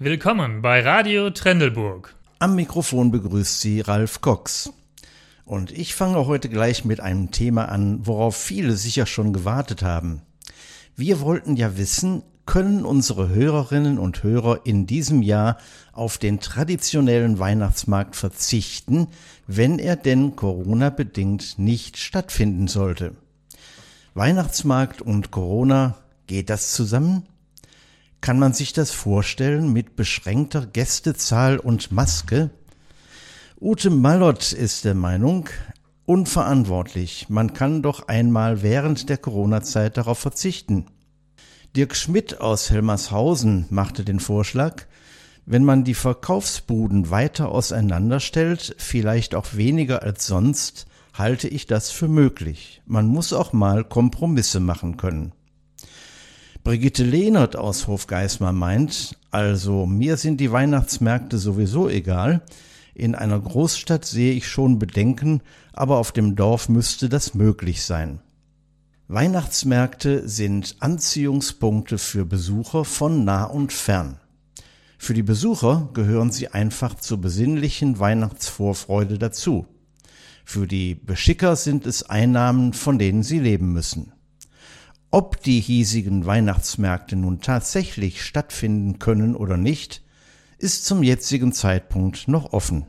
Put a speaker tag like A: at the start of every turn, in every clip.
A: Willkommen bei Radio Trendelburg.
B: Am Mikrofon begrüßt Sie Ralf Cox. Und ich fange heute gleich mit einem Thema an, worauf viele sicher schon gewartet haben. Wir wollten ja wissen, können unsere Hörerinnen und Hörer in diesem Jahr auf den traditionellen Weihnachtsmarkt verzichten, wenn er denn Corona-bedingt nicht stattfinden sollte? Weihnachtsmarkt und Corona, geht das zusammen? Kann man sich das vorstellen mit beschränkter Gästezahl und Maske? Ute Mallott ist der Meinung, unverantwortlich, man kann doch einmal während der Corona-Zeit darauf verzichten. Dirk Schmidt aus Helmershausen machte den Vorschlag, wenn man die Verkaufsbuden weiter auseinanderstellt, vielleicht auch weniger als sonst, halte ich das für möglich. Man muss auch mal Kompromisse machen können. Brigitte Lehnert aus Hofgeismar meint, also mir sind die Weihnachtsmärkte sowieso egal, in einer Großstadt sehe ich schon Bedenken, aber auf dem Dorf müsste das möglich sein. Weihnachtsmärkte sind Anziehungspunkte für Besucher von nah und fern. Für die Besucher gehören sie einfach zur besinnlichen Weihnachtsvorfreude dazu. Für die Beschicker sind es Einnahmen, von denen sie leben müssen. Ob die hiesigen Weihnachtsmärkte nun tatsächlich stattfinden können oder nicht, ist zum jetzigen Zeitpunkt noch offen.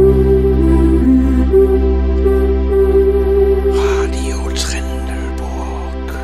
A: Radio Trendelburg.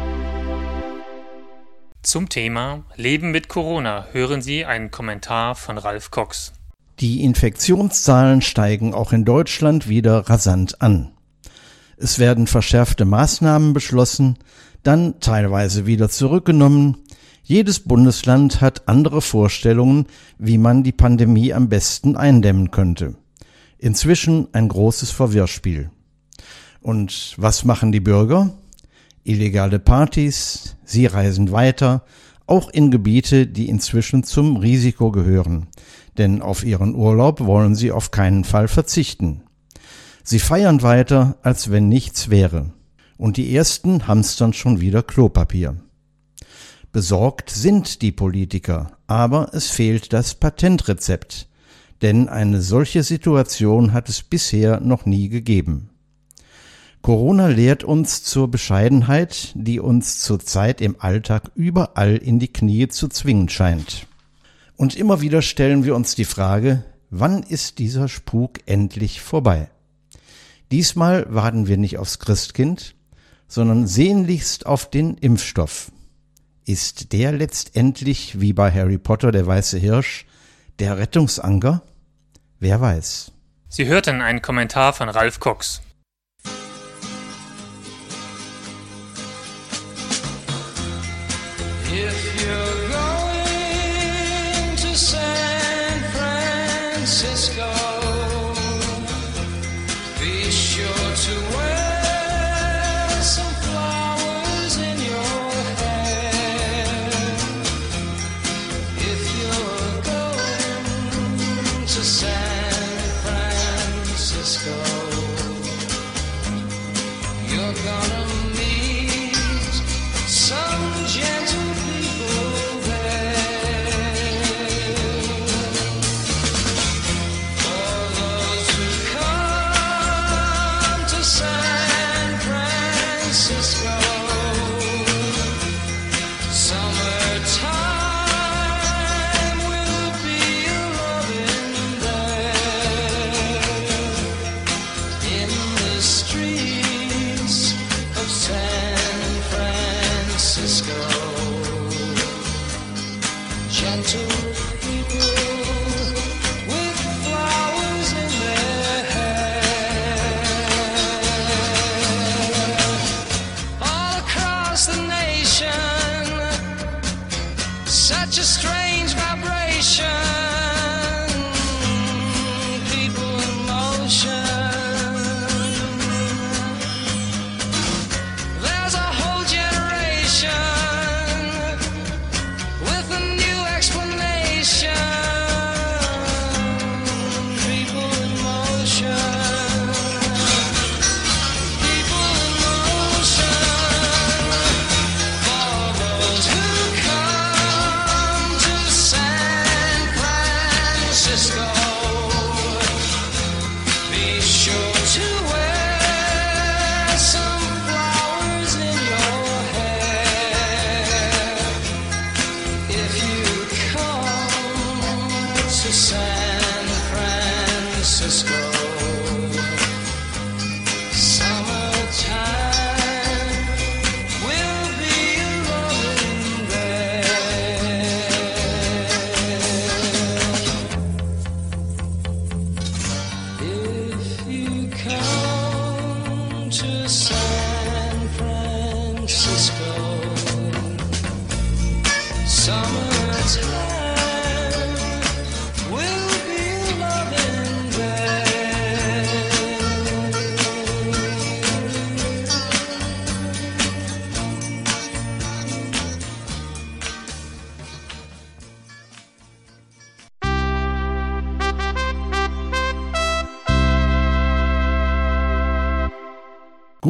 A: Zum Thema Leben mit Corona hören Sie einen Kommentar von Ralf Cox.
B: Die Infektionszahlen steigen auch in Deutschland wieder rasant an. Es werden verschärfte Maßnahmen beschlossen, dann teilweise wieder zurückgenommen. Jedes Bundesland hat andere Vorstellungen, wie man die Pandemie am besten eindämmen könnte. Inzwischen ein großes Verwirrspiel. Und was machen die Bürger? Illegale Partys, sie reisen weiter, auch in Gebiete, die inzwischen zum Risiko gehören. Denn auf ihren Urlaub wollen sie auf keinen Fall verzichten. Sie feiern weiter, als wenn nichts wäre. Und die Ersten hamstern schon wieder Klopapier. Besorgt sind die Politiker, aber es fehlt das Patentrezept. Denn eine solche Situation hat es bisher noch nie gegeben. Corona lehrt uns zur Bescheidenheit, die uns zurzeit im Alltag überall in die Knie zu zwingen scheint. Und immer wieder stellen wir uns die Frage, wann ist dieser Spuk endlich vorbei? Diesmal warten wir nicht aufs Christkind, sondern sehnlichst auf den Impfstoff. Ist der letztendlich, wie bei Harry Potter der weiße Hirsch, der Rettungsanker? Wer weiß.
A: Sie hörten einen Kommentar von Ralf Cox.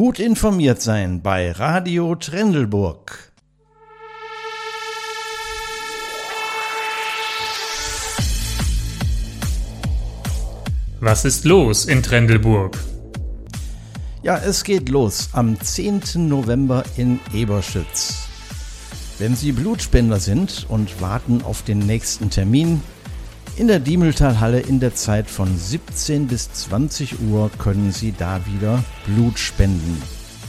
B: Gut informiert sein bei Radio Trendelburg.
A: Was ist los in Trendelburg?
B: Ja, es geht los am 10. November in Eberschütz. Wenn Sie Blutspender sind und warten auf den nächsten Termin, in der Diemeltalhalle in der Zeit von 17 bis 20 Uhr können Sie da wieder Blut spenden.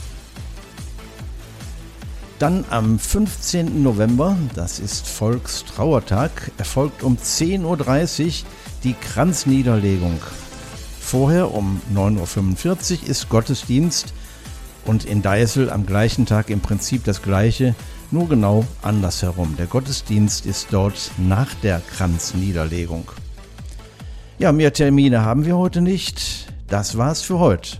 B: Dann am 15. November, das ist Volkstrauertag, erfolgt um 10.30 Uhr die Kranzniederlegung. Vorher um 9.45 Uhr ist Gottesdienst und in Deisel am gleichen Tag im Prinzip das Gleiche, nur genau andersherum. Der Gottesdienst ist dort nach der Kranzniederlegung. Ja, mehr Termine haben wir heute nicht. Das war's für heute.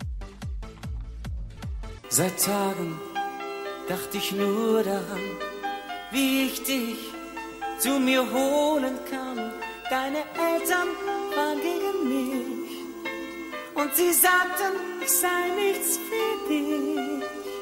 C: Seit Tagen dachte ich nur daran, wie ich dich zu mir holen kann. Deine Eltern waren gegen mich und sie sagten, ich sei nichts für dich.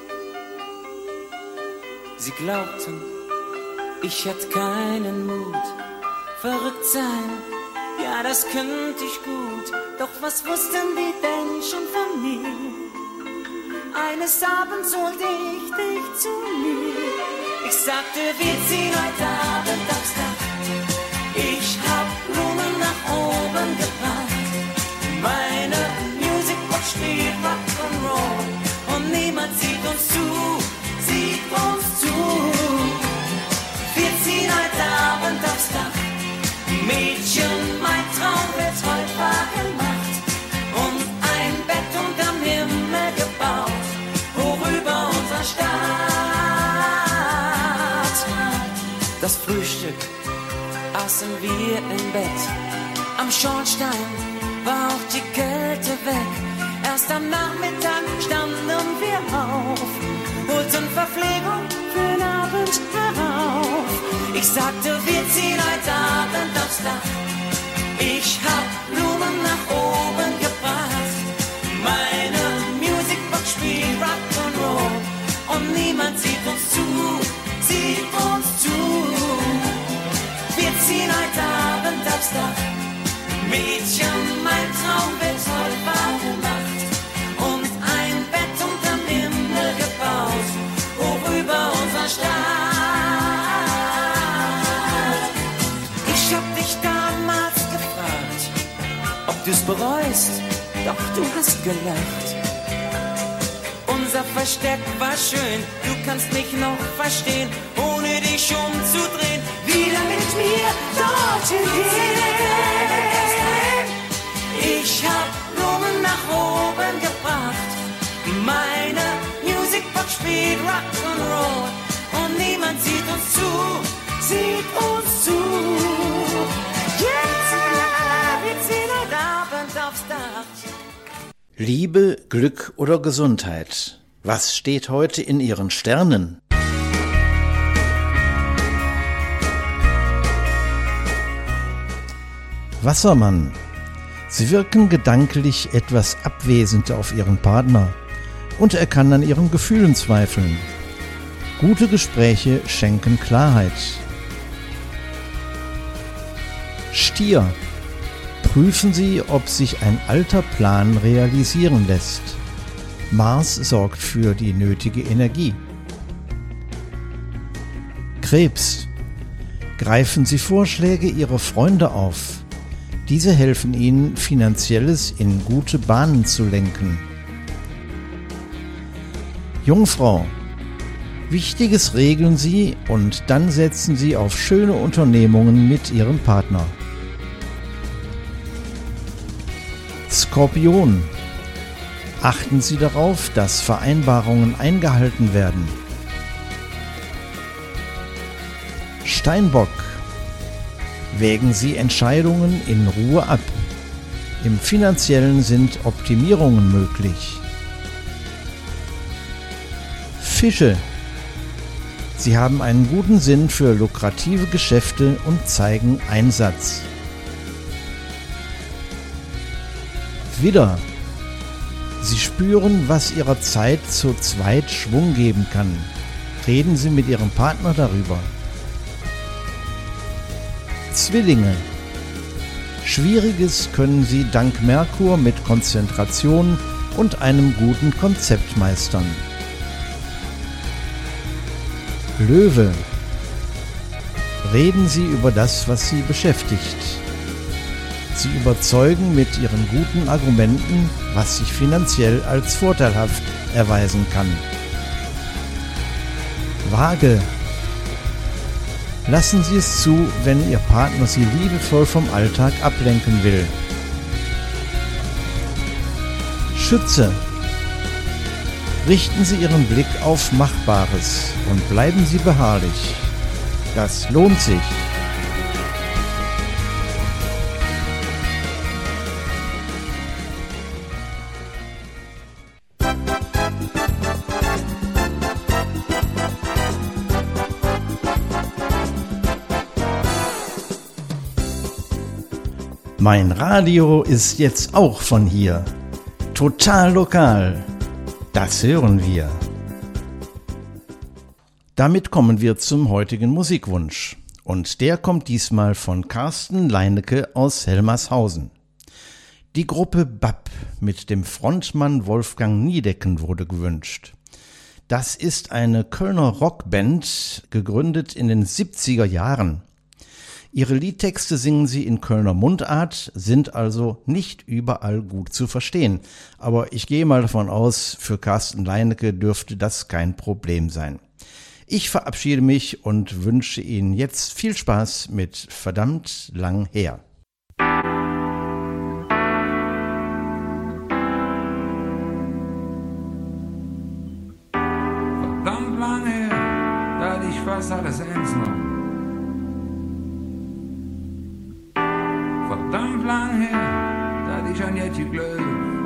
C: Sie glaubten, ich hätte keinen Mut, verrückt sein, ja das könnte ich gut. Doch was wussten die denn schon von mir? Eines Abends holte ich dich zu mir. Ich sagte, wir ziehen heute Abend aufs Dach. Ich hab Blumen nach oben gebracht. Meine Musicbox spielt Rock'n'Roll und niemand sieht uns zu. Wir ziehen heute Abend aufs Dach. Mädchen, mein Traum wird heute wahr gemacht. Und ein Bett unterm Himmel gebaut, worüber unser Stadt. Das Frühstück aßen wir im Bett. Am Schornstein war auch die Kälte weg. Erst am Nachmittag standen wir auf, holten Verpflegung für den Abend herauf. Ich sagte, wir ziehen heute Abend aufs Dach. Ich hab Blumen nach oben gebracht. Meine Musicbox spielt Rock'n'Roll und niemand sieht uns zu, sieht uns zu. Wir ziehen heute Abend aufs Dach. Mädchen, mein Traum wird heute wahr gemacht. Und ein Bett unterm Himmel gebaut, worüber unser Stadt. Ich hab dich damals gefragt, ob du's bereust, doch du hast gelacht. Unser Versteck war schön, du kannst mich noch verstehen, ohne dich umzudrehen, wieder mit mir dorthin gehen. Ich hab Blumen nach oben gebracht. Meine Musicbox spielt Rock'n'Roll und niemand sieht uns zu, sieht uns zu. Yeah, wir ziehen heute Abend aufs Dach.
B: Liebe, Glück oder Gesundheit? Was steht heute in Ihren Sternen? Wassermann. Sie wirken gedanklich etwas abwesend auf Ihren Partner und er kann an Ihren Gefühlen zweifeln. Gute Gespräche schenken Klarheit. Stier. Prüfen Sie, ob sich ein alter Plan realisieren lässt. Mars sorgt für die nötige Energie. Krebs. Greifen Sie Vorschläge Ihrer Freunde auf. Diese helfen Ihnen, Finanzielles in gute Bahnen zu lenken. Jungfrau. Wichtiges regeln Sie und dann setzen Sie auf schöne Unternehmungen mit Ihrem Partner. Skorpion. Achten Sie darauf, dass Vereinbarungen eingehalten werden. Steinbock. Wägen Sie Entscheidungen in Ruhe ab. Im Finanziellen sind Optimierungen möglich. Fische. Sie haben einen guten Sinn für lukrative Geschäfte und zeigen Einsatz. Widder. Sie spüren, was Ihrer Zeit zu zweit Schwung geben kann. Reden Sie mit Ihrem Partner darüber. Zwillinge. Schwieriges können Sie dank Merkur mit Konzentration und einem guten Konzept meistern. Löwe. Reden Sie über das, was Sie beschäftigt. Sie überzeugen mit Ihren guten Argumenten, was sich finanziell als vorteilhaft erweisen kann. Waage. Lassen Sie es zu, wenn Ihr Partner Sie liebevoll vom Alltag ablenken will. Schütze. Richten Sie Ihren Blick auf Machbares und bleiben Sie beharrlich. Das lohnt sich. Mein Radio ist jetzt auch von hier. Total lokal. Das hören wir. Damit kommen wir zum heutigen Musikwunsch. Und der kommt diesmal von Carsten Leinecke aus Helmershausen. Die Gruppe BAP mit dem Frontmann Wolfgang Niedecken wurde gewünscht. Das ist eine Kölner Rockband, gegründet in den 70er Jahren. Ihre Liedtexte singen sie in Kölner Mundart, sind also nicht überall gut zu verstehen. Aber ich gehe mal davon aus, für Carsten Leinecke dürfte das kein Problem sein. Ich verabschiede mich und wünsche Ihnen jetzt viel Spaß mit Verdammt lang her.
D: Verdammt lang her, da hatte ich fast alles ernst genommen. Verdammt lang her, da hatte ich an Jetje geglaubt.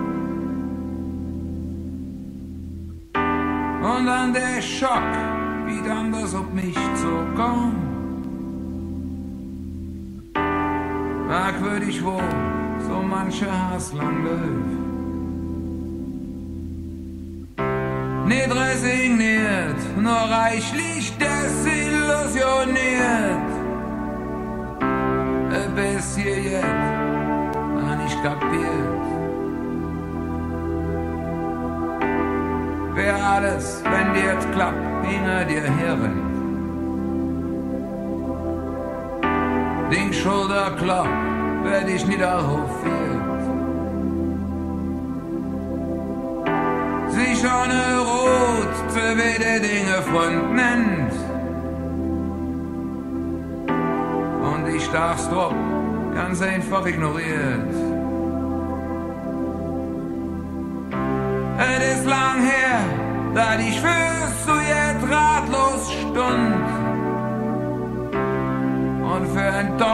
D: Und dann der Schock, wie dann das auf mich zukommt. Merkwürdig, wo so mancher Hass lang läuft. Nicht resigniert, nur reichlich desillusioniert. Bis hier jetzt noch nicht kapiert. Wer alles, wenn dir jetzt klappt, hinter dir herrennt. Den Schulterklapp, wer dich niederhofiert. Sich ohne Rot zu wede Dinge Front nennt. Und ich darf's doch ganz einfach ignoriert. Es ist lang her, da ich fürs zu jetzt ratlos stund und für ein